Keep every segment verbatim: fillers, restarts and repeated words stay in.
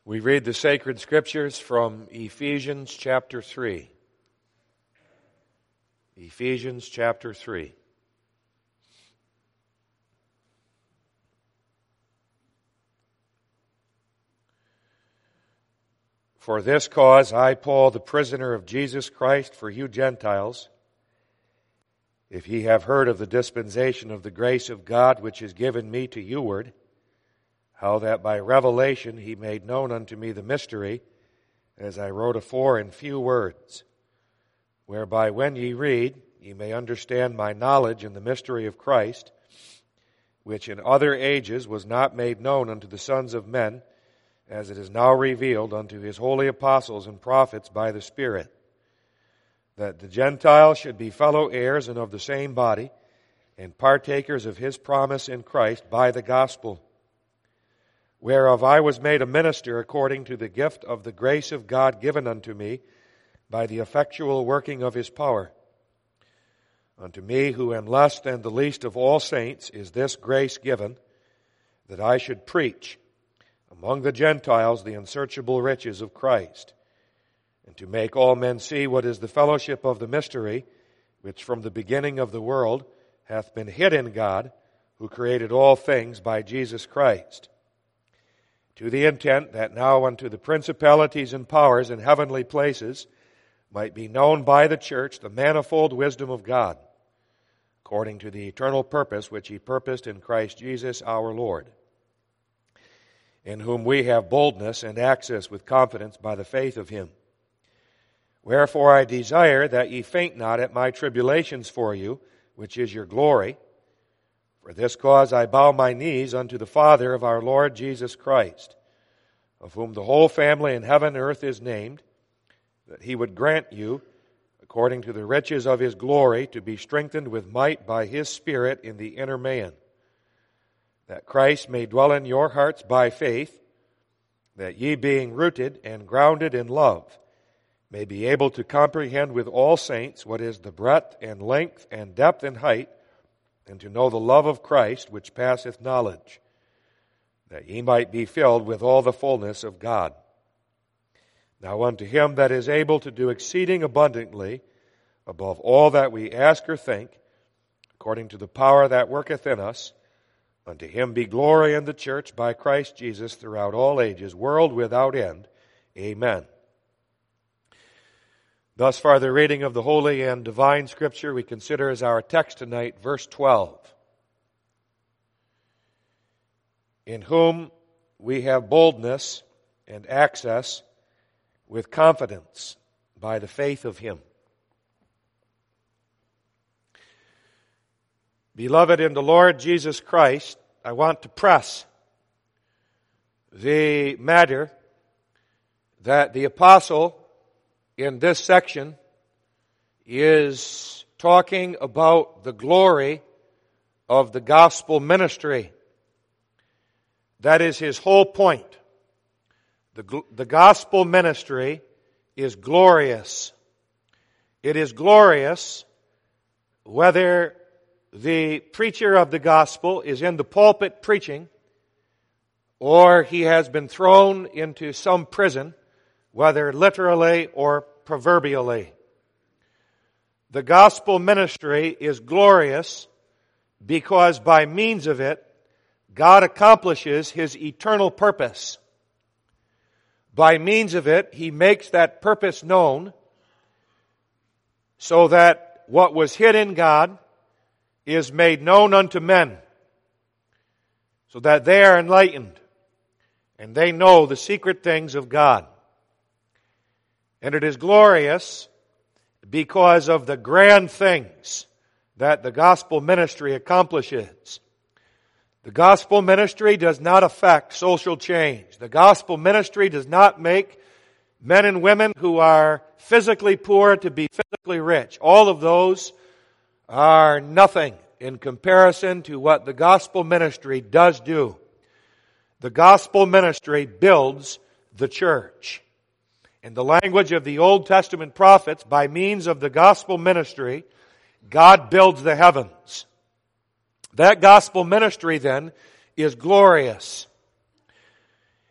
We read the sacred scriptures from Ephesians chapter three. Ephesians chapter three. For this cause I, Paul, the prisoner of Jesus Christ, for you Gentiles, if ye have heard of the dispensation of the grace of God which is given me to youward, how that by revelation he made known unto me the mystery, as I wrote afore in few words, whereby when ye read, ye may understand my knowledge in the mystery of Christ, which in other ages was not made known unto the sons of men, as it is now revealed unto his holy apostles and prophets by the Spirit, that the Gentiles should be fellow heirs and of the same body, and partakers of his promise in Christ by the gospel, whereof I was made a minister according to the gift of the grace of God given unto me by the effectual working of his power. Unto me, who am less than the least of all saints, is this grace given, that I should preach among the Gentiles the unsearchable riches of Christ, and to make all men see what is the fellowship of the mystery, which from the beginning of the world hath been hid in God, who created all things by Jesus Christ, to the intent that now unto the principalities and powers in heavenly places might be known by the church the manifold wisdom of God, according to the eternal purpose which he purposed in Christ Jesus our Lord, in whom we have boldness and access with confidence by the faith of him. Wherefore I desire that ye faint not at my tribulations for you, which is your glory. For this cause I bow my knees unto the Father of our Lord Jesus Christ, of whom the whole family in heaven and earth is named, that he would grant you, according to the riches of his glory, to be strengthened with might by his Spirit in the inner man, that Christ may dwell in your hearts by faith, that ye being rooted and grounded in love, may be able to comprehend with all saints what is the breadth and length and depth and height, and to know the love of Christ which passeth knowledge, that ye might be filled with all the fullness of God. Now unto him that is able to do exceeding abundantly above all that we ask or think, according to the power that worketh in us, unto him be glory in the church by Christ Jesus throughout all ages, world without end. Amen. Thus far, the reading of the Holy and Divine Scripture we consider as our text tonight, verse twelve. In whom we have boldness and access with confidence by the faith of him. Beloved in the Lord Jesus Christ, I want to press the matter that the apostle in this section is talking about the glory of the gospel ministry. That is his whole point. The, the gospel ministry is glorious. It is glorious whether the preacher of the gospel is in the pulpit preaching, or he has been thrown into some prison, whether literally or proverbially. The gospel ministry is glorious because by means of it, God accomplishes his eternal purpose. By means of it, he makes that purpose known so that what was hid in God is made known unto men, so that they are enlightened and they know the secret things of God. And it is glorious because of the grand things that the gospel ministry accomplishes. The gospel ministry does not affect social change. The gospel ministry does not make men and women who are physically poor to be physically rich. All of those are nothing in comparison to what the gospel ministry does do. The gospel ministry builds the church. In the language of the Old Testament prophets, by means of the gospel ministry, God builds the heavens. That gospel ministry then is glorious.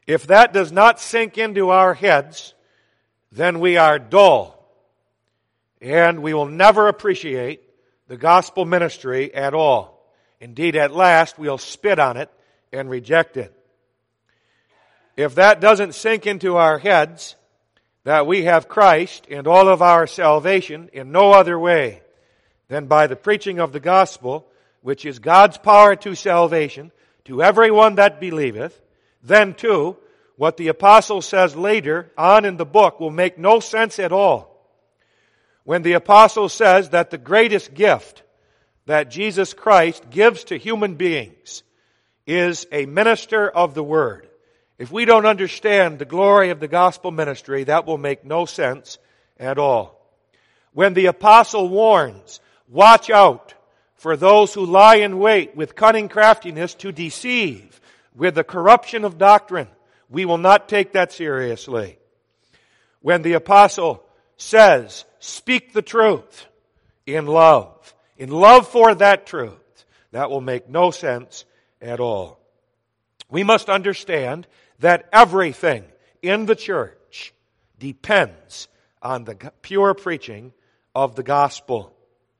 If that does not sink into our heads, then we are dull, and we will never appreciate the gospel ministry at all. Indeed, at last, we'll spit on it and reject it. If that doesn't sink into our heads, that we have Christ and all of our salvation in no other way than by the preaching of the gospel, which is God's power to salvation, to everyone that believeth, then too, what the apostle says later on in the book will make no sense at all. When the apostle says that the greatest gift that Jesus Christ gives to human beings is a minister of the word. If we don't understand the glory of the gospel ministry, that will make no sense at all. When the apostle warns, watch out for those who lie in wait with cunning craftiness to deceive with the corruption of doctrine, we will not take that seriously. When the apostle says, speak the truth in love, in love for that truth, that will make no sense at all. We must understand that everything in the church depends on the pure preaching of the gospel.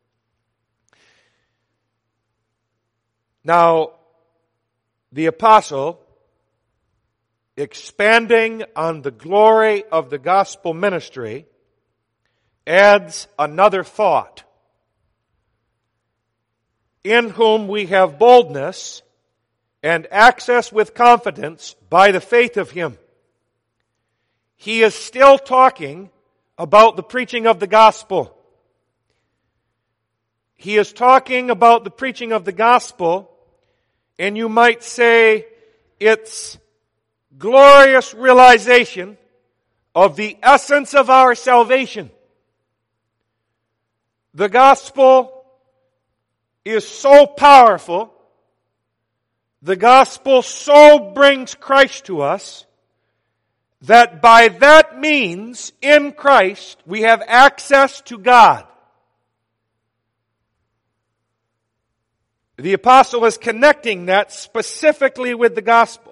Now, the apostle, expanding on the glory of the gospel ministry, adds another thought. In whom we have boldness and access with confidence by the faith of Him. He is still talking about the preaching of the gospel. He is talking about the preaching of the gospel, and you might say it's glorious realization of the essence of our salvation. The gospel is so powerful, the gospel so brings Christ to us, that by that means, in Christ, we have access to God. The apostle is connecting that specifically with the gospel.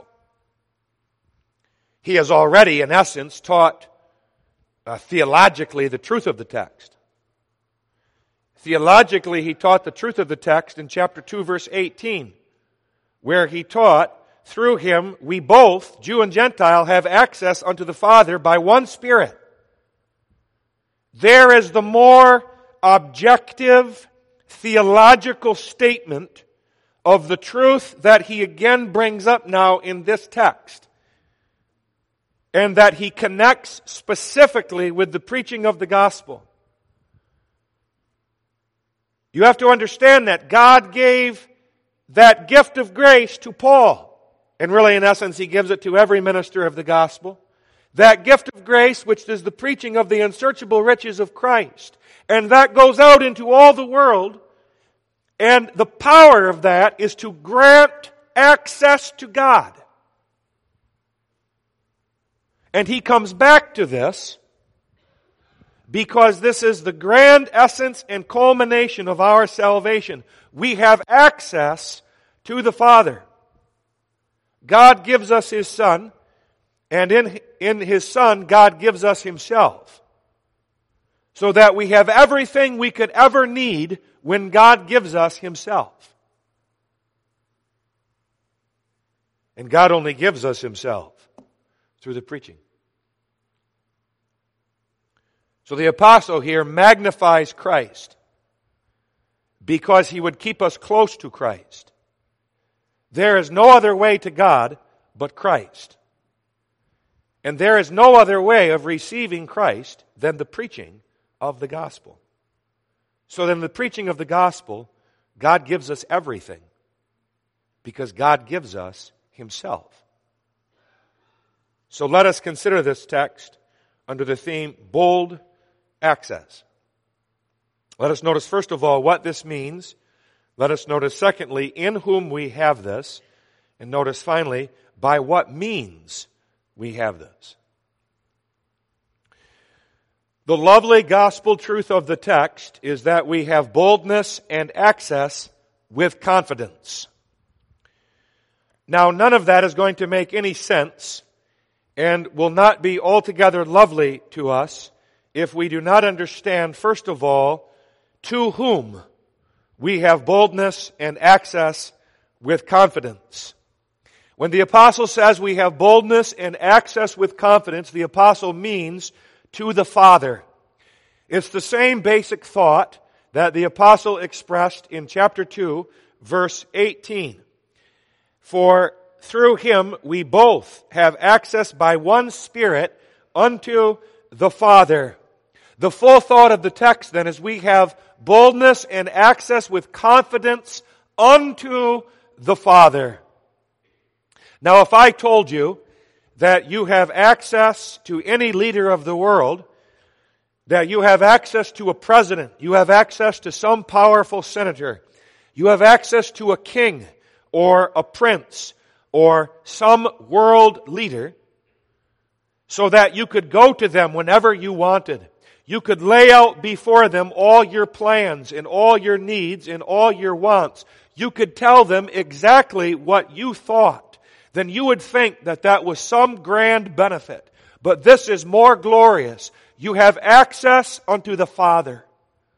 He has already, in essence, taught uh, theologically the truth of the text. Theologically, he taught the truth of the text in chapter two, verse eighteen, where he taught, through him we both, Jew and Gentile, have access unto the Father by one Spirit. There is the more objective theological statement of the truth that he again brings up now in this text, and that he connects specifically with the preaching of the gospel. You have to understand that God gave that gift of grace to Paul. And really, in essence, he gives it to every minister of the gospel. That gift of grace, which is the preaching of the unsearchable riches of Christ. And that goes out into all the world. And the power of that is to grant access to God. And he comes back to this because this is the grand essence and culmination of our salvation. We have access to the Father. God gives us His Son, and in, in His Son, God gives us Himself. So that we have everything we could ever need when God gives us Himself. And God only gives us Himself through the preaching. So the apostle here magnifies Christ because he would keep us close to Christ. There is no other way to God but Christ. And there is no other way of receiving Christ than the preaching of the gospel. So then the preaching of the gospel, God gives us everything because God gives us Himself. So let us consider this text under the theme bold access. Let us notice first of all what this means. Let us notice secondly in whom we have this. And notice finally by what means we have this. The lovely gospel truth of the text is that we have boldness and access with confidence. Now, none of that is going to make any sense and will not be altogether lovely to us if we do not understand, first of all, to whom we have boldness and access with confidence. When the apostle says we have boldness and access with confidence, the apostle means to the Father. It's the same basic thought that the apostle expressed in chapter two, verse eighteen. For through him we both have access by one Spirit unto the Father. The full thought of the text then is we have boldness and access with confidence unto the Father. Now, if I told you that you have access to any leader of the world, that you have access to a president, you have access to some powerful senator, you have access to a king or a prince or some world leader, so that you could go to them whenever you wanted. You could lay out before them all your plans and all your needs and all your wants. You could tell them exactly what you thought. Then you would think that that was some grand benefit. But this is more glorious. You have access unto the Father.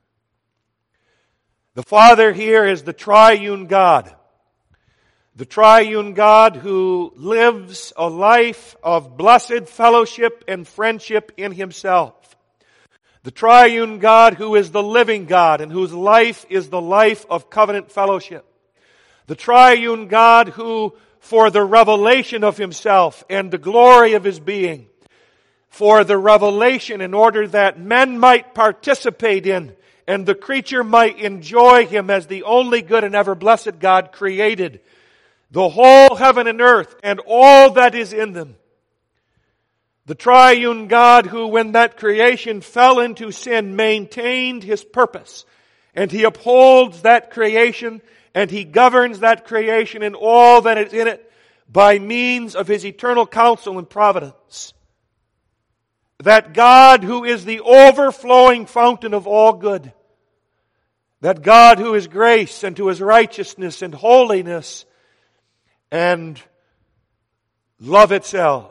The Father here is the triune God. The triune God who lives a life of blessed fellowship and friendship in Himself. The triune God who is the living God and whose life is the life of covenant fellowship. The triune God who, for the revelation of Himself and the glory of His being, for the revelation in order that men might participate in and the creature might enjoy Him as the only good and ever blessed God, created the whole heaven and earth and all that is in them. The triune God who, when that creation fell into sin, maintained His purpose. And He upholds that creation and He governs that creation and all that is in it by means of His eternal counsel and providence. That God who is the overflowing fountain of all good. That God who is grace and who is righteousness and holiness and love itself.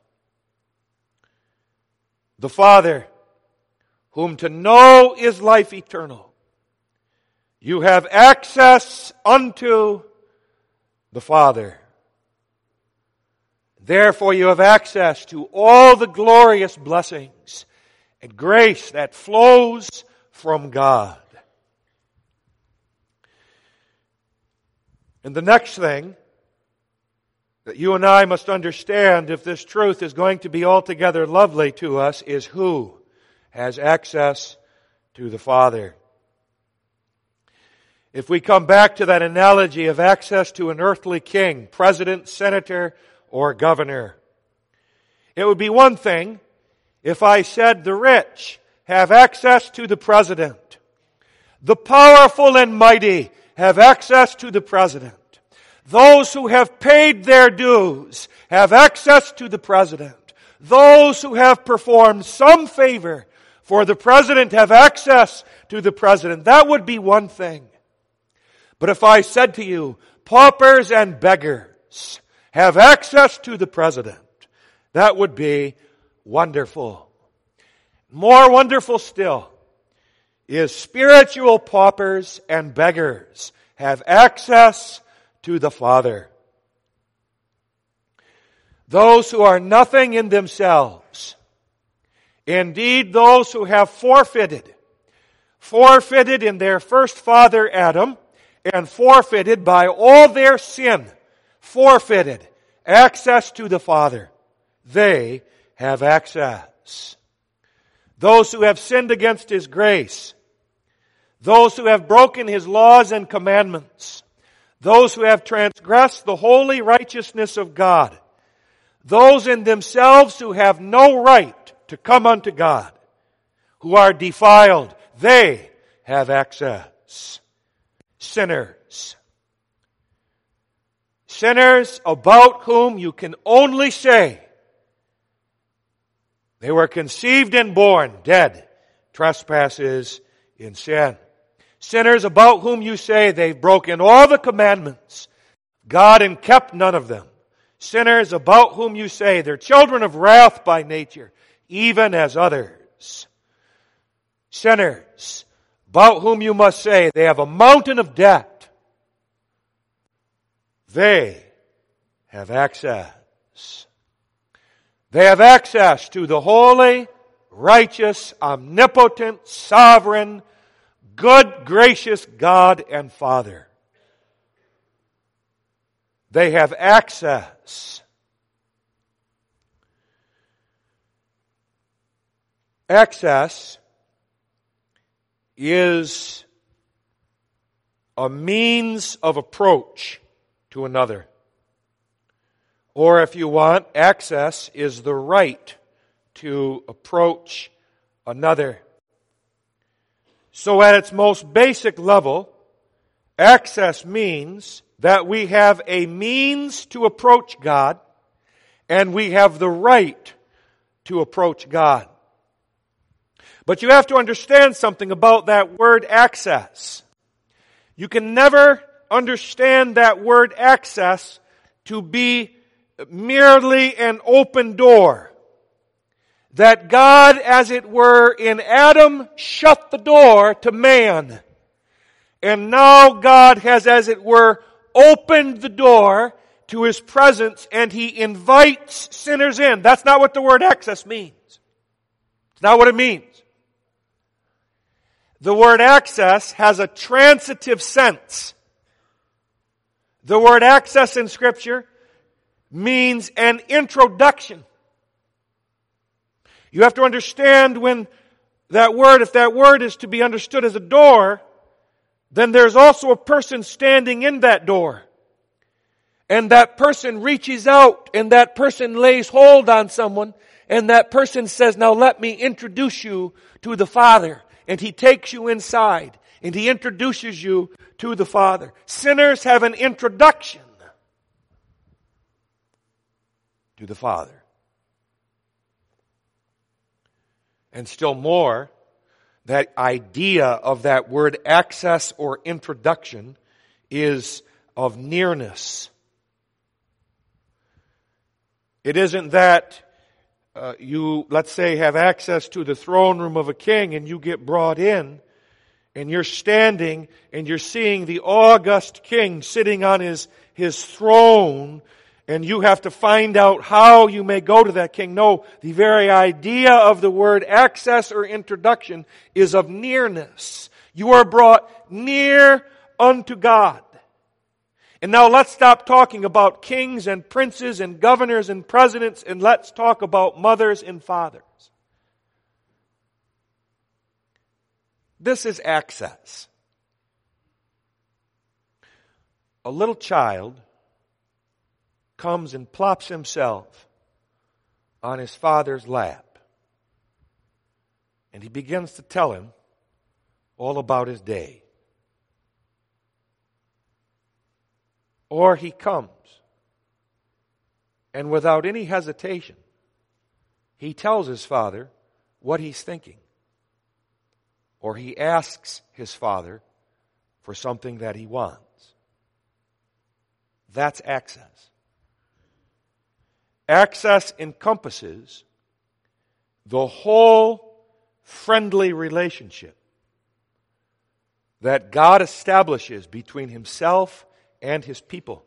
The Father, whom to know is life eternal. You have access unto the Father. Therefore you have access to all the glorious blessings and grace that flows from God. And the next thing that you and I must understand if this truth is going to be altogether lovely to us is who has access to the Father. If we come back to that analogy of access to an earthly king, president, senator, or governor, it would be one thing if I said the rich have access to the president. The powerful and mighty have access to the president. Those who have paid their dues have access to the president. Those who have performed some favor for the president have access to the president. That would be one thing. But if I said to you, paupers and beggars have access to the president, that would be wonderful. More wonderful still is spiritual paupers and beggars have access to the Father. Those who are nothing in themselves, indeed those who have forfeited, forfeited in their first father Adam, and forfeited by all their sin, forfeited access to the Father. They have access. Those who have sinned against His grace, those who have broken His laws and commandments, those who have transgressed the holy righteousness of God, those in themselves who have no right to come unto God, who are defiled, they have access. Sinners. Sinners about whom you can only say, they were conceived and born dead, trespasses in sin. Sinners about whom you say they've broken all the commandments, God, and kept none of them. Sinners about whom you say, they're children of wrath by nature, even as others. Sinners about whom you must say, they have a mountain of debt. They have access. They have access to the holy, righteous, omnipotent, sovereign, good, gracious God and Father. They have access. Access is a means of approach to another. Or if you want, access is the right to approach another. So at its most basic level, access means that we have a means to approach God, and we have the right to approach God. But you have to understand something about that word access. You can never understand that word access to be merely an open door. That God, as it were, in Adam, shut the door to man. And now God has, as it were, opened the door to His presence, and He invites sinners in. That's not what the word access means. It's not what it means. The word access has a transitive sense. The word access in Scripture means an introduction. You have to understand when that word, if that word is to be understood as a door, then there's also a person standing in that door. And that person reaches out, and that person lays hold on someone, and that person says, now let me introduce you to the Father. And He takes you inside, and He introduces you to the Father. Sinners have an introduction to the Father. And still more, that idea of that word access or introduction is of nearness. It isn't that uh, you, let's say, have access to the throne room of a king and you get brought in and you're standing and you're seeing the august king sitting on his, his throne, and you have to find out how you may go to that king. No, the very idea of the word access or introduction is of nearness. You are brought near unto God. And now let's stop talking about kings and princes and governors and presidents, and let's talk about mothers and fathers. This is access. A little child comes and plops himself on his father's lap. And he begins to tell him all about his day. Or he comes, and without any hesitation, he tells his father what he's thinking. Or he asks his father for something that he wants. That's access. Access encompasses the whole friendly relationship that God establishes between Himself and His people.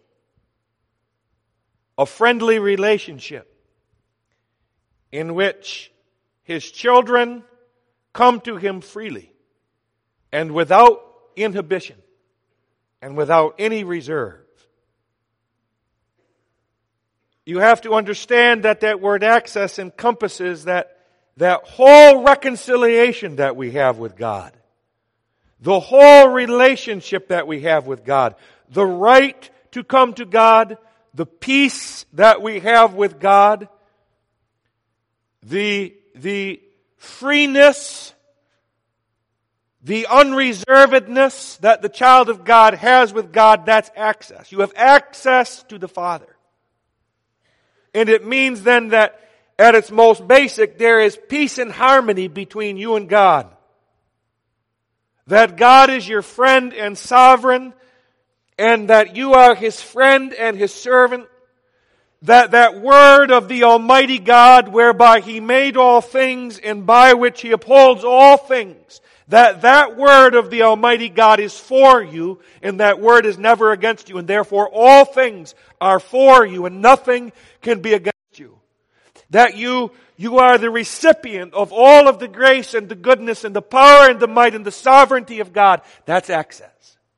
A friendly relationship in which His children come to Him freely and without inhibition and without any reserve. You have to understand that that word access encompasses that, that whole reconciliation that we have with God. The whole relationship that we have with God. The right to come to God. The peace that we have with God. The, the freeness, the unreservedness that the child of God has with God, that's access. You have access to the Father. And it means then that at its most basic, there is peace and harmony between you and God. That God is your friend and sovereign, and that you are His friend and His servant. that that word of the Almighty God whereby He made all things and by which He upholds all things, that that word of the Almighty God is for you, and that word is never against you, and therefore all things are for you, and nothing can be against you. That you, you are the recipient of all of the grace and the goodness and the power and the might and the sovereignty of God. That's access.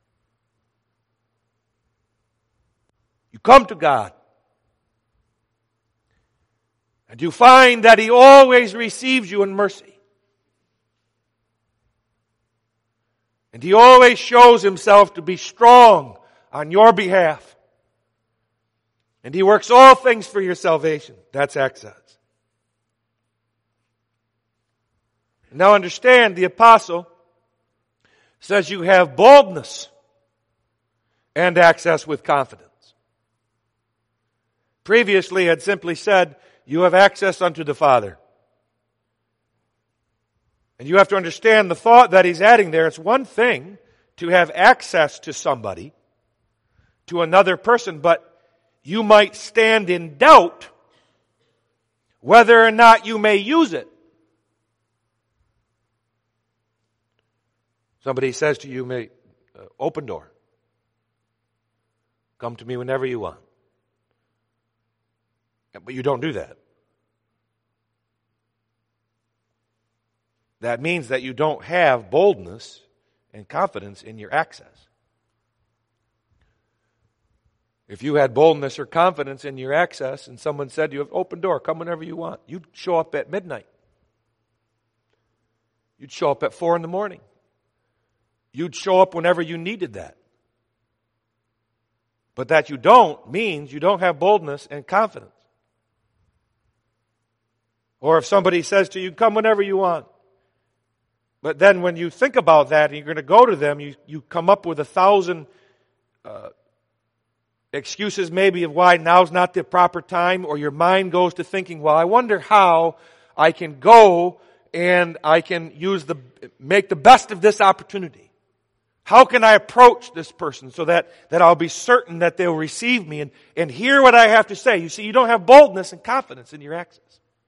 You come to God, and you find that He always receives you in mercy. And He always shows Himself to be strong on your behalf. And He works all things for your salvation. That's access. Now understand, the apostle says you have boldness and access with confidence. Previously had simply said, you have access unto the Father. And you have to understand the thought that he's adding there. It's one thing to have access to somebody, to another person, but you might stand in doubt whether or not you may use it. Somebody says to you, may, uh, open door. Come to me whenever you want. But you don't do that. That means that you don't have boldness and confidence in your access. If you had boldness or confidence in your access and someone said you have open door, come whenever you want, you'd show up at midnight. You'd show up at four in the morning. You'd show up whenever you needed that. But that you don't means you don't have boldness and confidence. Or if somebody says to you, come whenever you want. But then when you think about that and you're going to go to them, you, you come up with a thousand uh, excuses maybe of why now's not the proper time, or your mind goes to thinking, well, I wonder how I can go and I can use the, make the best of this opportunity. How can I approach this person so that, that I'll be certain that they'll receive me and, and hear what I have to say? You see, you don't have boldness and confidence in your access.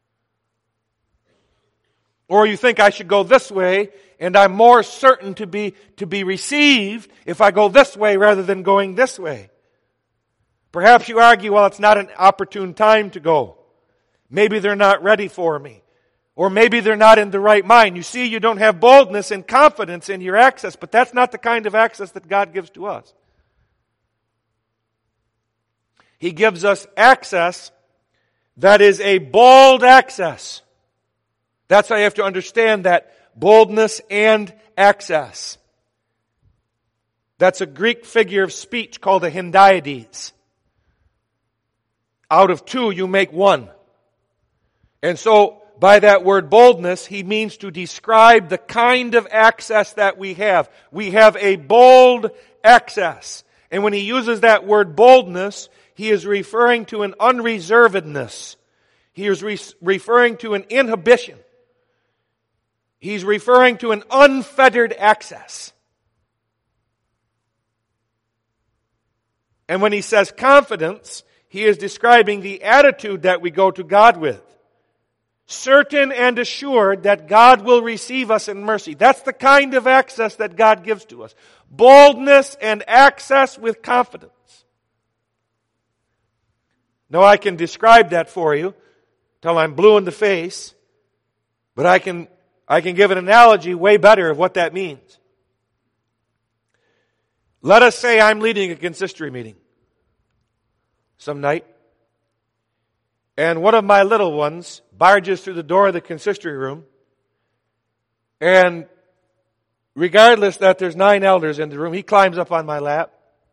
Or you think I should go this way, and I'm more certain to be, to be received if I go this way rather than going this way. Perhaps you argue, well, it's not an opportune time to go. Maybe they're not ready for me. Or maybe they're not in the right mind. You see, you don't have boldness and confidence in your access, but that's not the kind of access that God gives to us. He gives us access that is a bold access. That's how you have to understand that boldness and access. That's a Greek figure of speech called a hendiades. Out of two, you make one. And so, by that word boldness, he means to describe the kind of access that we have. We have a bold access. And when he uses that word boldness, he is referring to an unreservedness. He is re- referring to an inhibition. He's referring to an unfettered access. And when he says confidence, he is describing the attitude that we go to God with. Certain and assured that God will receive us in mercy. That's the kind of access that God gives to us. Boldness and access with confidence. Now I can describe that for you till I'm blue in the face, but I can I can give an analogy way better of what that means. Let us say I'm leading a consistory meeting some night, and one of my little ones barges through the door of the consistory room, and regardless that there's nine elders in the room, he climbs up on my lap,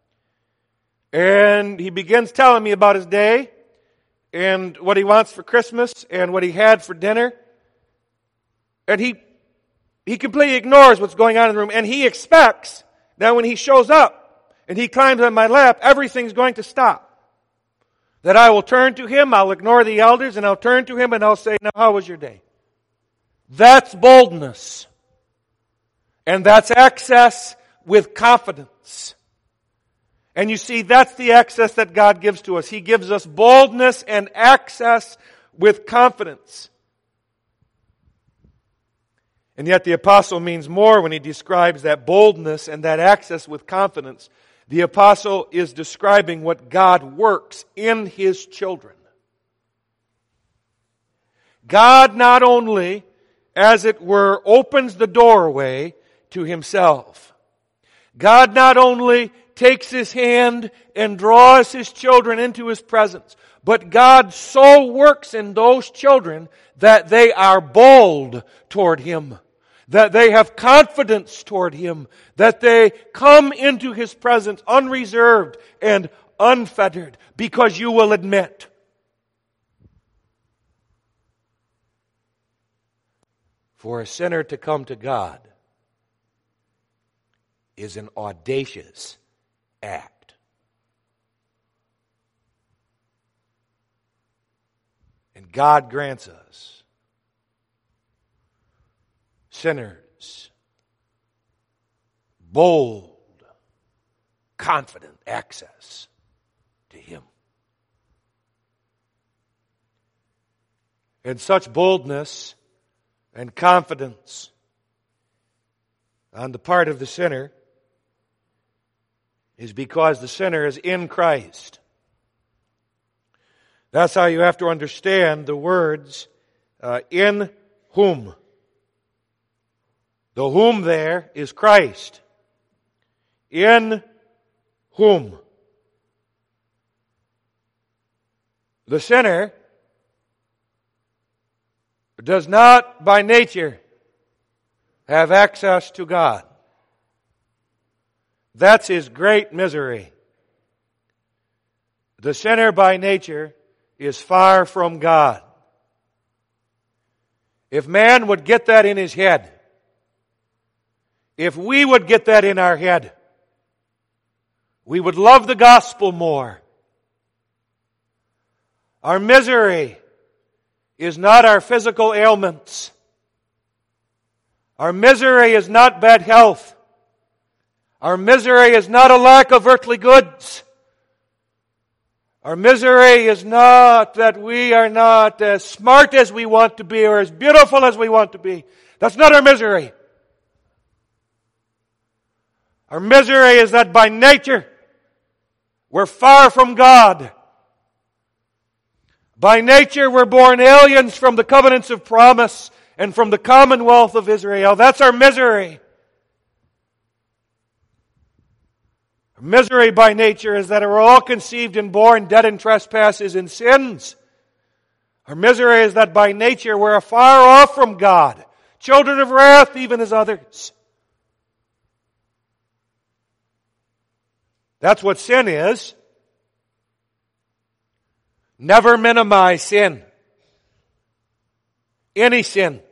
and he begins telling me about his day, and what he wants for Christmas, and what he had for dinner. And he he completely ignores what's going on in the room. And he expects that when he shows up and he climbs on my lap, everything's going to stop. That I will turn to him, I'll ignore the elders, and I'll turn to him and I'll say, now how was your day? That's boldness. And that's access with confidence. And you see, that's the access that God gives to us. He gives us boldness and access with confidence. And yet the apostle means more when he describes that boldness and that access with confidence. The apostle is describing what God works in His children. God not only, as it were, opens the doorway to Himself. God not only takes His hand and draws His children into His presence, but God so works in those children that they are bold toward Him, that they have confidence toward Him, that they come into His presence unreserved and unfettered, because you will admit, for a sinner to come to God is an audacious act. And God grants us, sinners, bold, confident access to Him. And such boldness and confidence on the part of the sinner is because the sinner is in Christ. That's how you have to understand the words, uh, in whom. The whom there is Christ. In whom. The sinner does not by nature have access to God. That's his great misery. The sinner by nature is far from God. If man would get that in his head, if we would get that in our head, we would love the gospel more. Our misery is not our physical ailments. Our misery is not bad health. Our misery is not a lack of earthly goods. Our misery is not that we are not as smart as we want to be or as beautiful as we want to be. That's not our misery. Our misery is that by nature we're far from God. By nature we're born aliens from the covenants of promise and from the commonwealth of Israel. That's our misery. Our misery by nature is that we're all conceived and born dead in trespasses and sins. Our misery is that by nature we're far off from God, children of wrath even as others. That's what sin is. Never minimize sin. Any sin.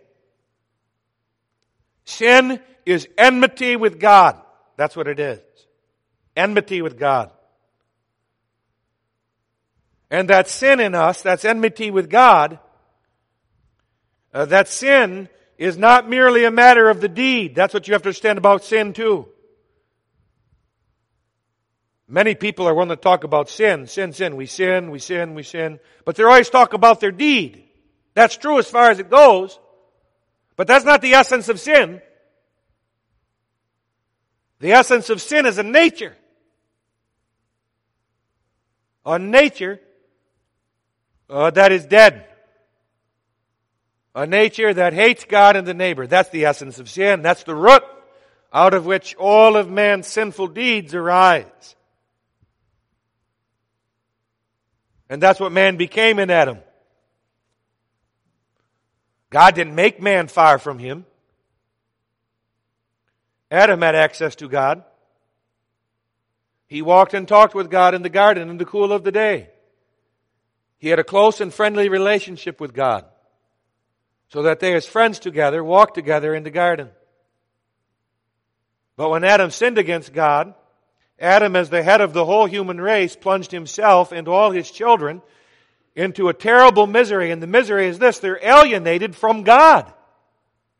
Sin is enmity with God. That's what it is. Enmity with God. And that sin in us, that's enmity with God, uh, that sin is not merely a matter of the deed. That's what you have to understand about sin too. Many people are willing to talk about sin, sin, sin. We sin, we sin, we sin. But they always talk about their deed. That's true as far as it goes. But that's not the essence of sin. The essence of sin is a nature. A nature uh, that is dead. A nature that hates God and the neighbor. That's the essence of sin. That's the root out of which all of man's sinful deeds arise. And that's what man became in Adam. God didn't make man far from Him. Adam had access to God. He walked and talked with God in the garden in the cool of the day. He had a close and friendly relationship with God, so that they as friends together walked together in the garden. But when Adam sinned against God, Adam, as the head of the whole human race, plunged himself and all his children into a terrible misery. And the misery is this: they're alienated from God.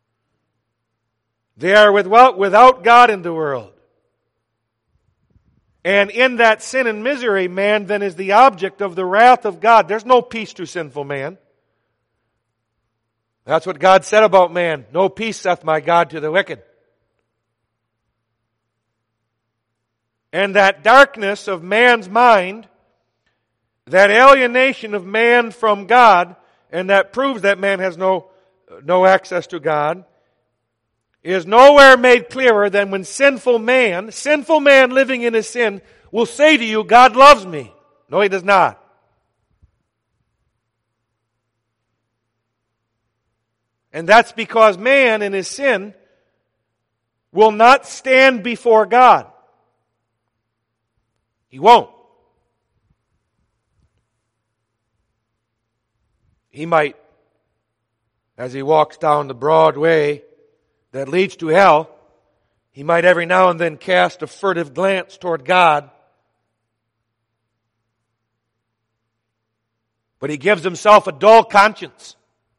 They are without, without God in the world. And in that sin and misery, man then is the object of the wrath of God. There's no peace to sinful man. That's what God said about man. No peace saith my God to the wicked. And that darkness of man's mind, that alienation of man from God, and that proves that man has no, no access to God, is nowhere made clearer than when sinful man, sinful man living in his sin, will say to you, God loves me. No, He does not. And that's because man in his sin will not stand before God. He won't. He might, as he walks down the broad way that leads to hell, he might every now and then cast a furtive glance toward God. But he gives himself a dull conscience.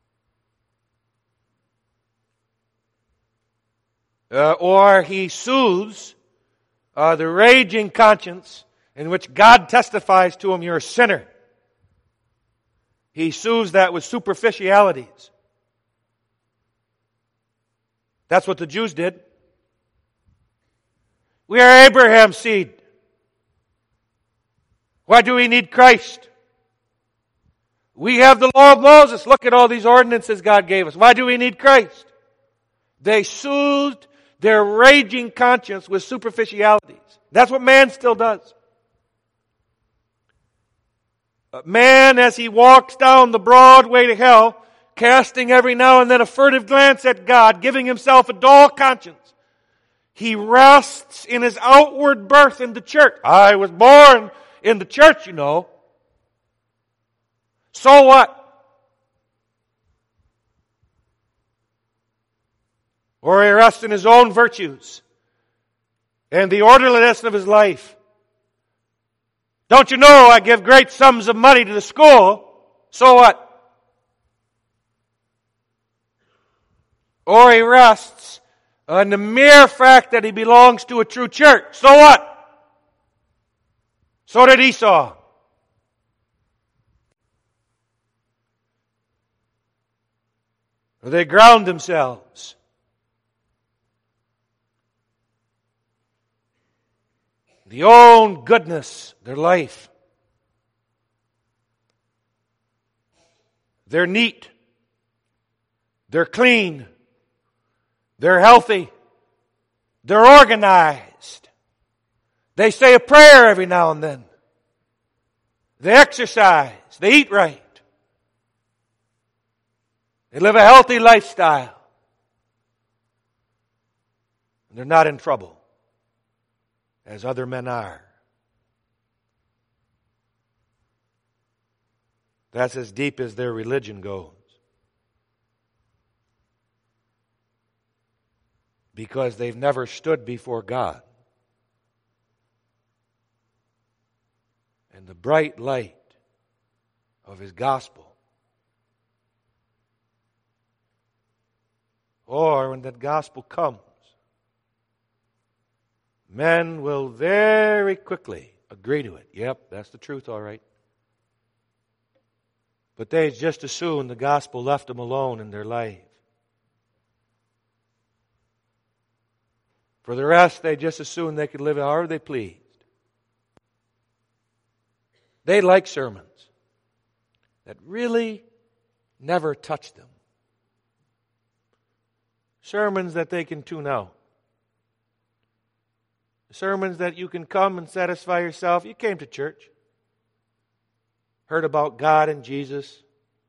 Uh, or he soothes uh, the raging conscience in which God testifies to him, you're a sinner. He soothes that with superficialities. That's what the Jews did. We are Abraham's seed. Why do we need Christ? We have the law of Moses. Look at all these ordinances God gave us. Why do we need Christ? They soothed their raging conscience with superficialities. That's what man still does. Man, as he walks down the broad way to hell, casting every now and then a furtive glance at God, giving himself a dull conscience, he rests in his outward birth in the church. I was born in the church, you know. So what? Or he rests in his own virtues and the orderliness of his life. Don't you know I give great sums of money to the school? So what? Or he rests on the mere fact that he belongs to a true church. So what? So did Esau. Or they ground themselves. The own goodness, their life. They're neat. They're clean. They're healthy. They're organized. They say a prayer every now and then. They exercise. They eat right. They live a healthy lifestyle. And they're not in trouble as other men are. That's as deep as their religion goes. Because they've never stood before God. And the bright light of His gospel. Or when that gospel comes, men will very quickly agree to it. Yep, that's the truth, all right. But they just as soon the gospel left them alone in their life. For the rest, they just as soon they could live however they pleased. They like sermons that really never touch them. Sermons that they can tune out. Sermons that you can come and satisfy yourself. You came to church. Heard about God and Jesus.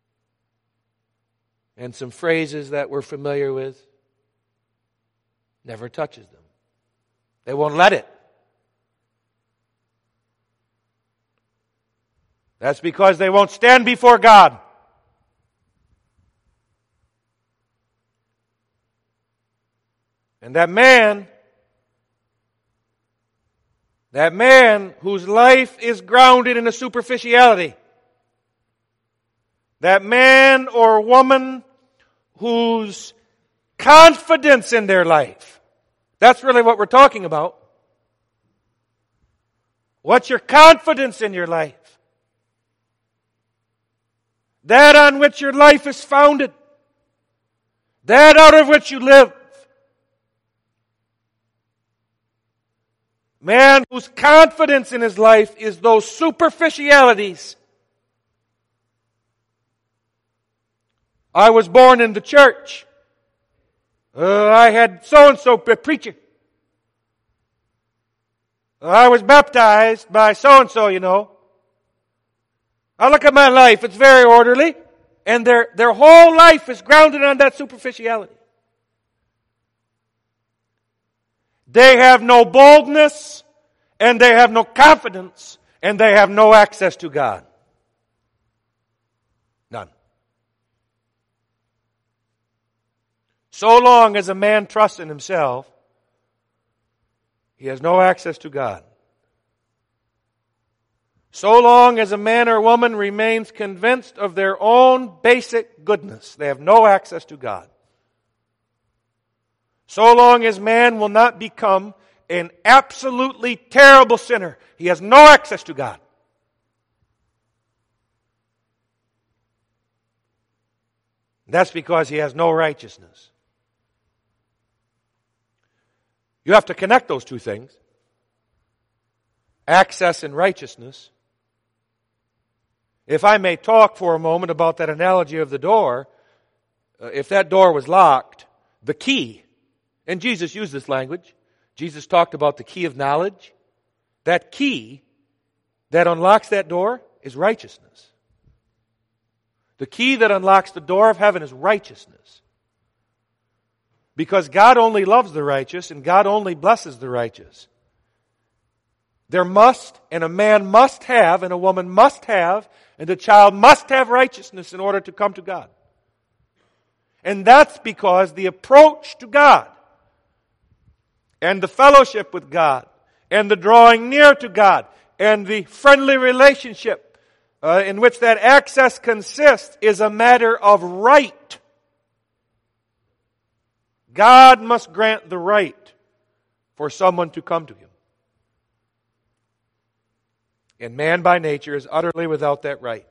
And some phrases that we're familiar with. Never touches them. They won't let it. That's because they won't stand before God. And that man, that man whose life is grounded in a superficiality, that man or woman whose confidence in their life, that's really what we're talking about. What's your confidence in your life? That on which your life is founded. That out of which you live. Man whose confidence in his life is those superficialities. I was born in the church. Uh, I had so-and-so preaching. I was baptized by so-and-so, you know. I look at my life, it's very orderly, and their, their whole life is grounded on that superficiality. They have no boldness, and they have no confidence, and they have no access to God. None. So long as a man trusts in himself, he has no access to God. So long as a man or woman remains convinced of their own basic goodness, they have no access to God. So long as man will not become an absolutely terrible sinner, he has no access to God. That's because he has no righteousness. You have to connect those two things. Access and righteousness. If I may talk for a moment about that analogy of the door, uh, if that door was locked, the key, and Jesus used this language, Jesus talked about the key of knowledge. That key that unlocks that door is righteousness. The key that unlocks the door of heaven is righteousness. Because God only loves the righteous and God only blesses the righteous. There must, and a man must have, and a woman must have, and a child must have righteousness in order to come to God. And that's because the approach to God and the fellowship with God and the drawing near to God and the friendly relationship uh, in which that access consists is a matter of right. God must grant the right for someone to come to Him. And man by nature is utterly without that right.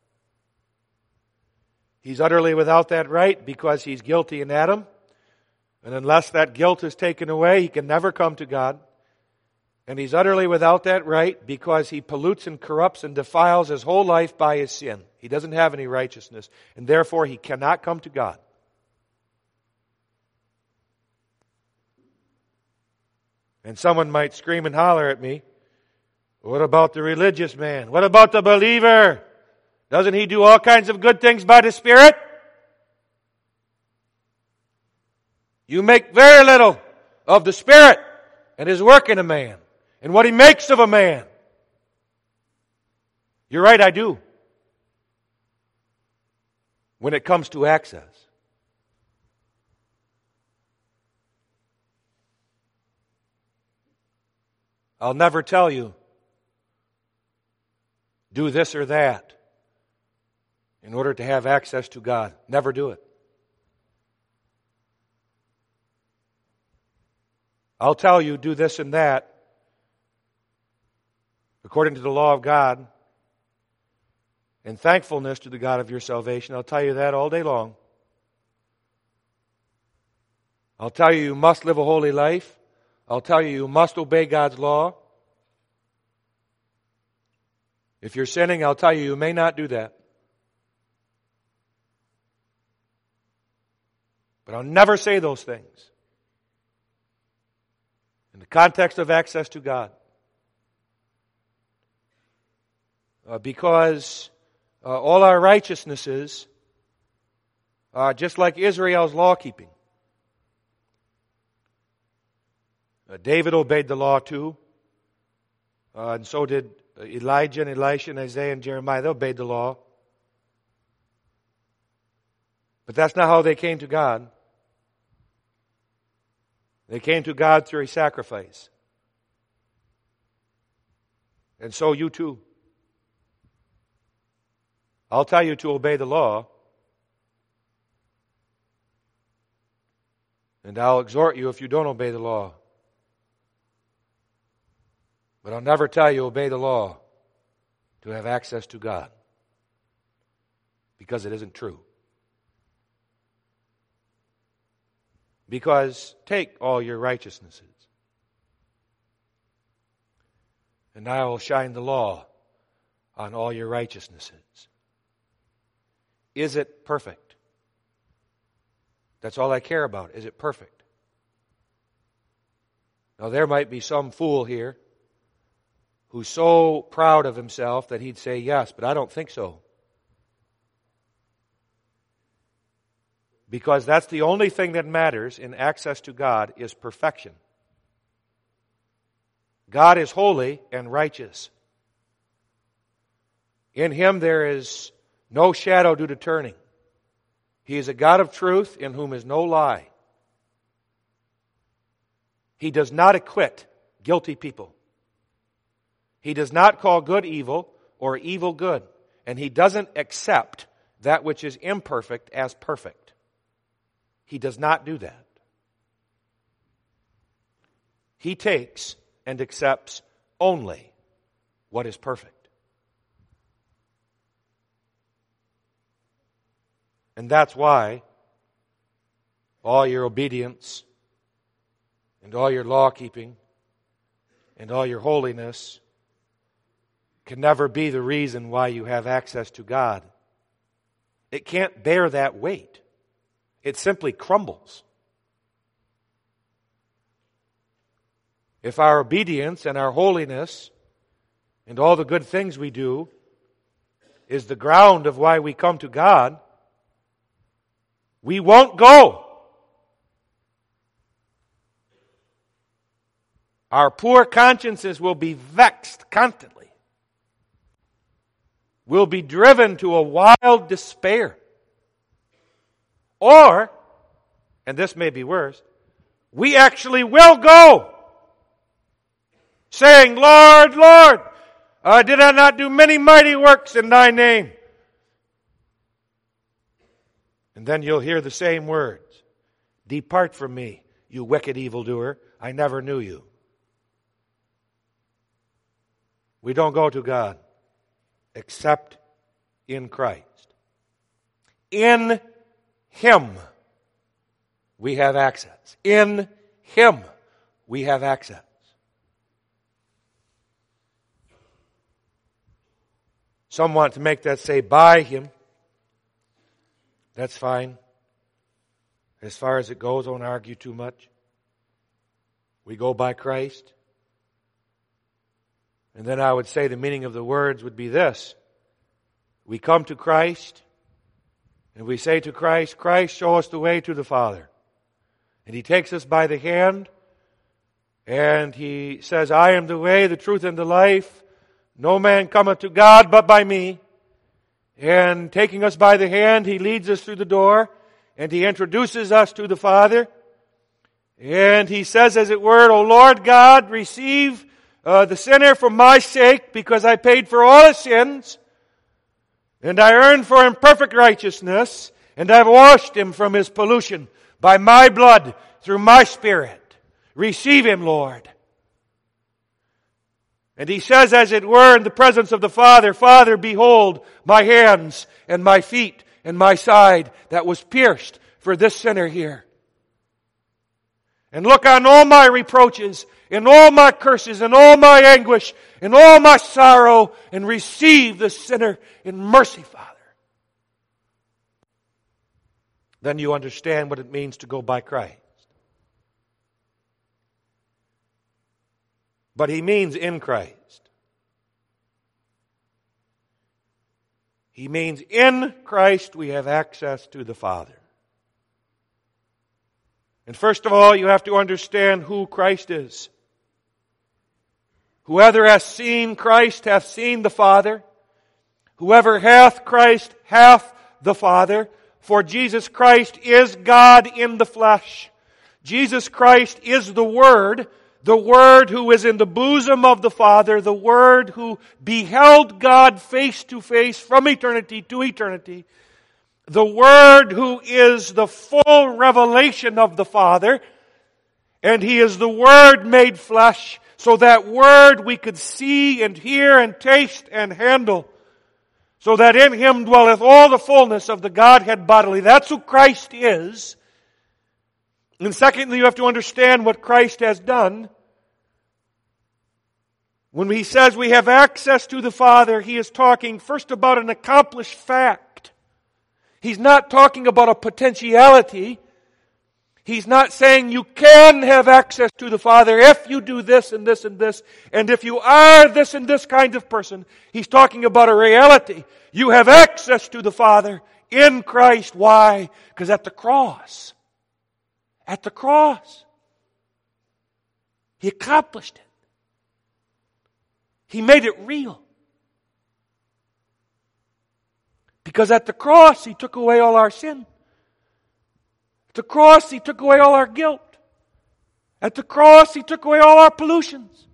He's utterly without that right because he's guilty in Adam. And unless that guilt is taken away, he can never come to God. And he's utterly without that right because he pollutes and corrupts and defiles his whole life by his sin. He doesn't have any righteousness, and therefore he cannot come to God. And someone might scream and holler at me, what about the religious man? What about the believer? Doesn't he do all kinds of good things by the Spirit? You make very little of the Spirit and His work in a man and what He makes of a man. You're right, I do. When it comes to access. I'll never tell you, do this or that in order to have access to God. Never do it. I'll tell you, do this and that according to the law of God and thankfulness to the God of your salvation. I'll tell you that all day long. I'll tell you you must live a holy life. I'll tell you you must obey God's law. If you're sinning, I'll tell you you may not do that. But I'll never say those things in the context of access to God. Uh, because uh, all our righteousnesses are just like Israel's law-keeping. Uh, David obeyed the law too. Uh, and so did Elijah and Elisha and Isaiah and Jeremiah. They obeyed the law. But that's not how they came to God. They came to God through a sacrifice. And so you too. I'll tell you to obey the law. And I'll exhort you if you don't obey the law. But I'll never tell you obey the law to have access to God, because it isn't true. Because take all your righteousnesses, and I will shine the law on all your righteousnesses. Is it perfect? That's all I care about. Is it perfect? Now there might be some fool here who's so proud of himself that he'd say yes, but I don't think so. Because that's the only thing that matters in access to God is perfection. God is holy and righteous. In Him there is no shadow due to turning. He is a God of truth in whom is no lie. He does not acquit guilty people. He does not call good evil or evil good. And He doesn't accept that which is imperfect as perfect. He does not do that. He takes and accepts only what is perfect. And that's why all your obedience and all your law keeping and all your holiness can never be the reason why you have access to God. It can't bear that weight. It simply crumbles. If our obedience and our holiness and all the good things we do is the ground of why we come to God, we won't go. Our poor consciences will be vexed constantly. We'll be driven to a wild despair. Or, and this may be worse, we actually will go, saying, Lord, Lord, uh, did I not do many mighty works in Thy name? And then you'll hear the same words. Depart from me, you wicked evildoer. I never knew you. We don't go to God except in Christ. In Him we have access. In Him we have access. Some want to make that say by Him. That's fine. As far as it goes, I won't argue too much. We go by Christ. And then I would say the meaning of the words would be this. We come to Christ, and we say to Christ, Christ, show us the way to the Father. And He takes us by the hand, and He says, I am the way, the truth, and the life. No man cometh to God but by me. And taking us by the hand, He leads us through the door, and He introduces us to the Father. And He says, as it were, O Lord God, receive uh, the sinner for my sake, because I paid for all his sins, and I earned for him perfect righteousness, and I've washed him from his pollution by my blood through my Spirit. Receive him, Lord. And He says, as it were, in the presence of the Father, Father, behold my hands and my feet and my side that was pierced for this sinner here. And look on all my reproaches and all my curses and all my anguish and all my sorrow, and receive the sinner in mercy, Father. Then you understand what it means to go by Christ. But He means in Christ. He means in Christ we have access to the Father. And first of all, you have to understand who Christ is. Whoever hath seen Christ hath seen the Father. Whoever hath Christ hath the Father. For Jesus Christ is God in the flesh. Jesus Christ is the Word. The Word who is in the bosom of the Father, the Word who beheld God face to face from eternity to eternity, the Word who is the full revelation of the Father, And He is the Word made flesh, so that Word we could see and hear and taste and handle, so that in Him dwelleth all the fullness of the Godhead bodily. That's who Christ is. And secondly, you have to understand what Christ has done. When He says we have access to the Father, He is talking first about an accomplished fact. He's not talking about a potentiality. He's not saying you can have access to the Father if you do this and this and this, and if you are this and this kind of person. He's talking about a reality. You have access to the Father in Christ. Why? Because at the cross, at the cross, He accomplished it. He made it real. Because at the cross, He took away all our sin. At the cross, He took away all our guilt. At the cross, He took away all our pollutions.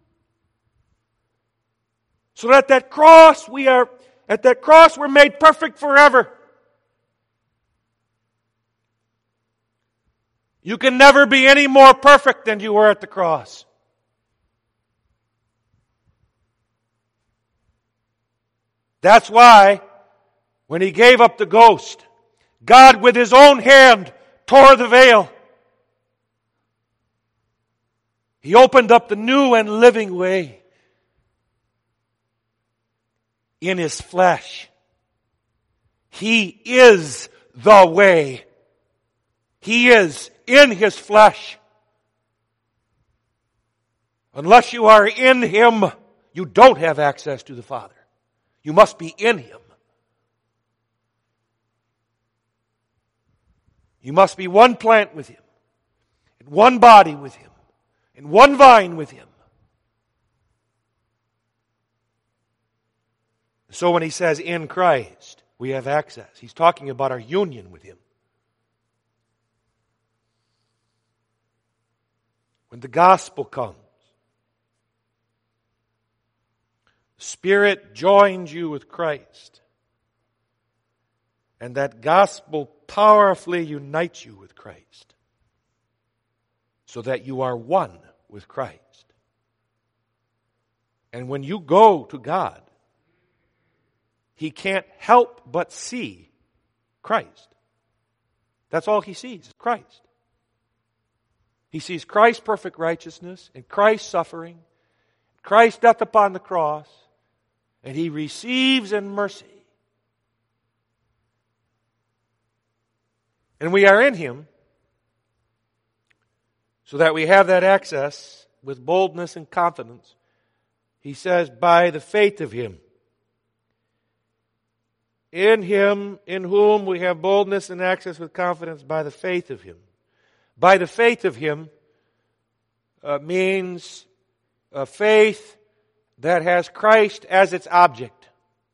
So that at that cross, we are, at that cross, we're made perfect forever. You can never be any more perfect than you were at the cross. That's why, when He gave up the ghost, God with His own hand tore the veil. He opened up the new and living way in His flesh. He is the way. He is in His flesh. Unless you are in Him, you don't have access to the Father. You must be in Him. You must be one plant with Him, and one body with Him, and one vine with Him. So when He says in Christ, we have access, He's talking about our union with Him. When the gospel comes, Spirit joins you with Christ. And that gospel powerfully unites you with Christ. So that you are one with Christ. And when you go to God, He can't help but see Christ. That's all He sees, Christ. He sees Christ's perfect righteousness and Christ's suffering, Christ's death upon the cross, and He receives in mercy. And we are in Him so that we have that access with boldness and confidence. He says, by the faith of Him. In Him, in whom we have boldness and access with confidence by the faith of Him. By the faith of Him uh, means a faith that has Christ as its object.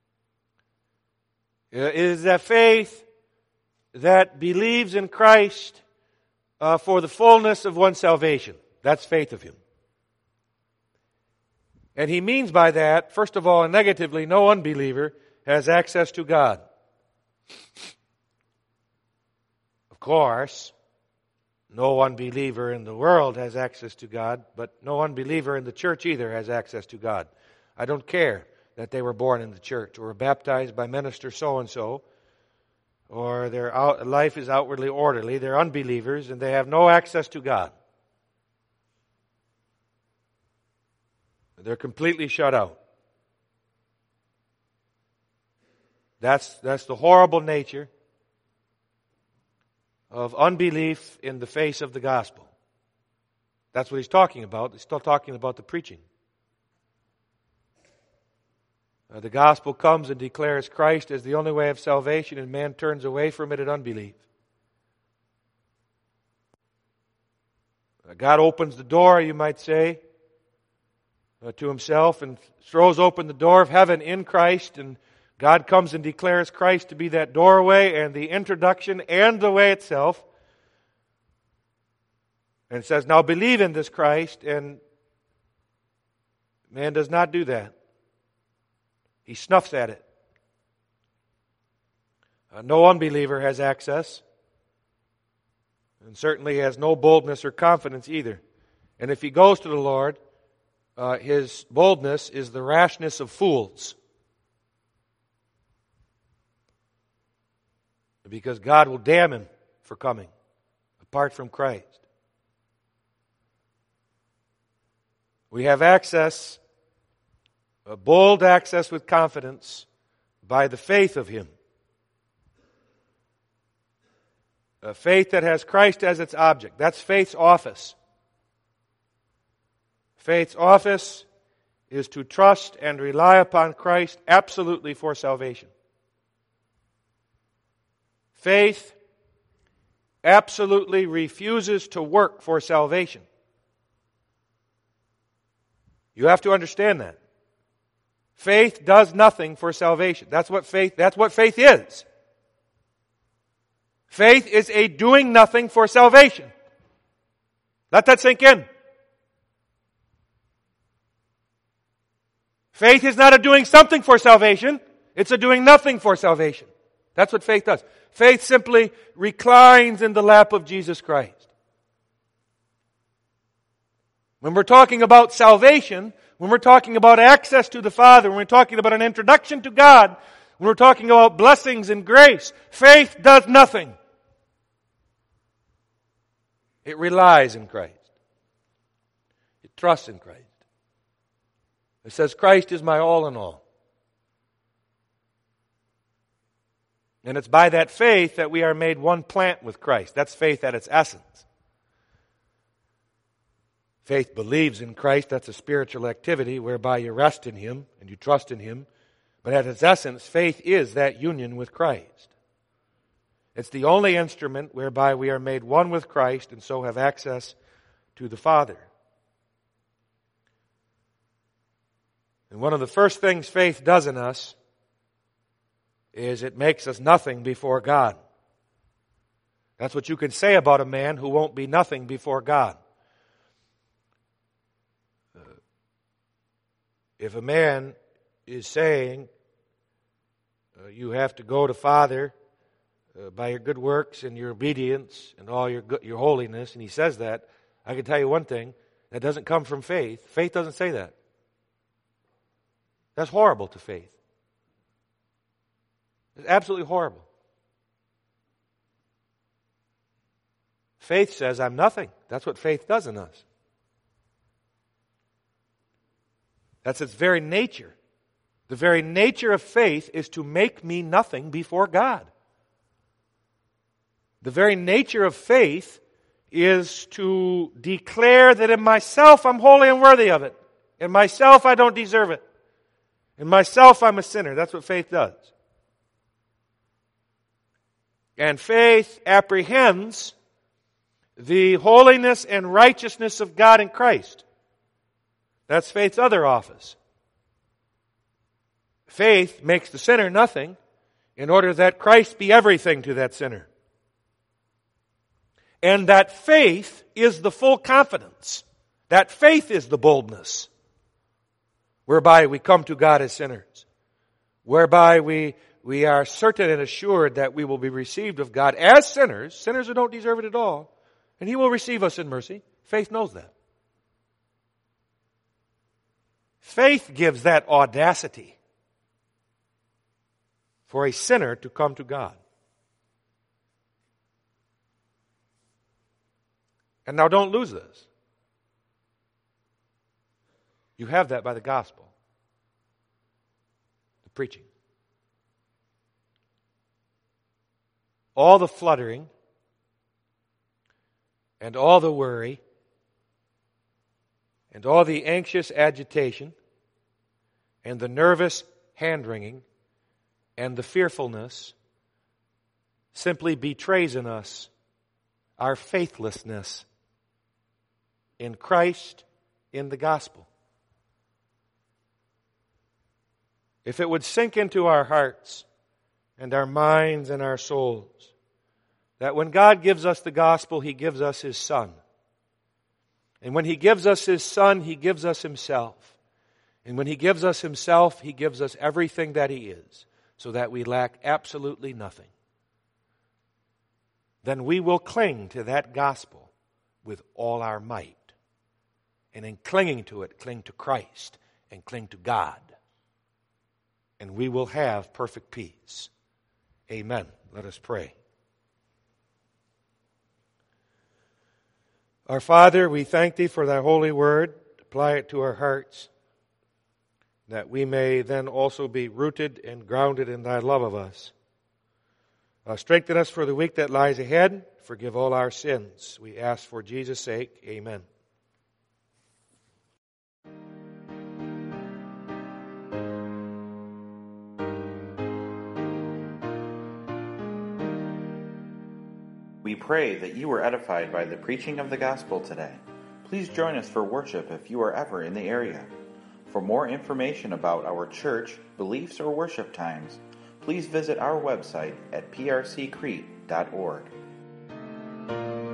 It is that faith that believes in Christ uh, for the fullness of one's salvation. That's faith of Him. And he means by that, first of all, and negatively, no unbeliever has access to God. Of course, no unbeliever in the world has access to God, but no unbeliever in the church either has access to God. I don't care that they were born in the church or were baptized by minister so-and-so, or their out, life is outwardly orderly. They're unbelievers and they have no access to God. They're completely shut out. That's, that's the horrible nature of unbelief in the face of the gospel. That's what he's talking about. He's still talking about the preaching. Uh, the gospel comes and declares Christ as the only way of salvation, and man turns away from it in unbelief. Uh, God opens the door, you might say, uh, to Himself and throws open the door of heaven in Christ, and God comes and declares Christ to be that doorway and the introduction and the way itself. And says, now believe in this Christ, and man does not do that. He snuffs at it. Uh, no unbeliever has access, and certainly has no boldness or confidence either. And if he goes to the Lord, uh, his boldness is the rashness of fools. Because God will damn him for coming apart from Christ. We have access, a bold access with confidence by the faith of him. A faith that has Christ as its object. That's faith's office. Faith's office is to trust and rely upon Christ absolutely for salvation. Faith absolutely refuses to work for salvation. You have to understand that. Faith does nothing for salvation. That's what faith, that's what faith is. Faith is a doing nothing for salvation. Let that sink in. Faith is not a doing something for salvation. It's a doing nothing for salvation. That's what faith does. Faith simply reclines in the lap of Jesus Christ. When we're talking about salvation, when we're talking about access to the Father, when we're talking about an introduction to God, when we're talking about blessings and grace, faith does nothing. It relies in Christ. It trusts in Christ. It says, Christ is my all in all. And it's by that faith that we are made one plant with Christ. That's faith at its essence. Faith believes in Christ. That's a spiritual activity whereby you rest in Him and you trust in Him. But at its essence, faith is that union with Christ. It's the only instrument whereby we are made one with Christ and so have access to the Father. And one of the first things faith does in us is it makes us nothing before God. That's what you can say about a man who won't be nothing before God. Uh, if a man is saying, uh, you have to go to Father uh, by your good works and your obedience and all your good, your holiness, and he says that, I can tell you one thing, that doesn't come from faith. Faith doesn't say that. That's horrible to faith. It's absolutely horrible. Faith says, I'm nothing. That's what faith does in us. That's its very nature. The very nature of faith is to make me nothing before God. The very nature of faith is to declare that in myself I'm wholly unworthy of it. In myself I don't deserve it. In myself I'm a sinner. That's what faith does. And faith apprehends the holiness and righteousness of God in Christ. That's faith's other office. Faith makes the sinner nothing in order that Christ be everything to that sinner. And that faith is the full confidence. That faith is the boldness whereby we come to God as sinners. Whereby we We are certain and assured that we will be received of God as sinners, sinners who don't deserve it at all, and He will receive us in mercy. Faith knows that. Faith gives that audacity for a sinner to come to God. And now don't lose this. You have that by the gospel, the preaching. All the fluttering and all the worry and all the anxious agitation and the nervous hand-wringing and the fearfulness simply betrays in us our faithlessness in Christ, in the gospel. If it would sink into our hearts and our minds and our souls, that when God gives us the gospel, He gives us His Son. And when He gives us His Son, He gives us Himself. And when He gives us Himself, He gives us everything that He is, so that we lack absolutely nothing. Then we will cling to that gospel with all our might. And in clinging to it, cling to Christ and cling to God. And we will have perfect peace. Amen. Let us pray. Our Father, we thank Thee for Thy holy word. Apply it to our hearts, that we may then also be rooted and grounded in Thy love of us. Uh, strengthen us for the week that lies ahead. Forgive all our sins. We ask for Jesus' sake. Amen. We pray that you were edified by the preaching of the gospel today. Please join us for worship if you are ever in the area. For more information about our church, beliefs, or worship times, please visit our website at p r c crete dot org.